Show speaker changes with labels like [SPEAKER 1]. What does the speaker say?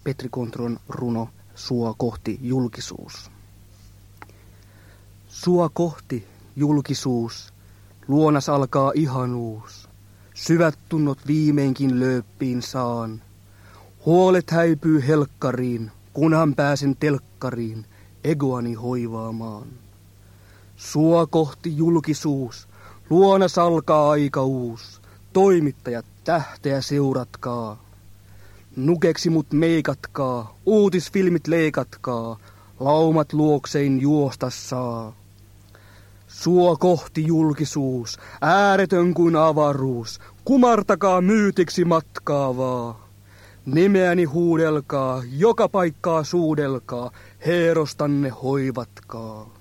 [SPEAKER 1] Petri Kontron runo Sua kohti julkisuus. Sua kohti julkisuus, luonas alkaa ihanuus. Syvät tunnot viimeinkin lööppiin saan. Huolet häipyy helkkariin, kunhan pääsen telkkariin, egoani hoivaamaan. Sua kohti julkisuus, luonas alkaa aika uus. Toimittajat tähteä seuratkaa. Nukeksi mut meikatkaa, uutisfilmit leikatkaa, laumat luoksein juosta saa. Sua kohti julkisuus, ääretön kuin avaruus, kumartakaa myytiksi matkaavaa. Nimeäni huudelkaa, joka paikkaa suudelkaa, heerostanne hoivatkaa.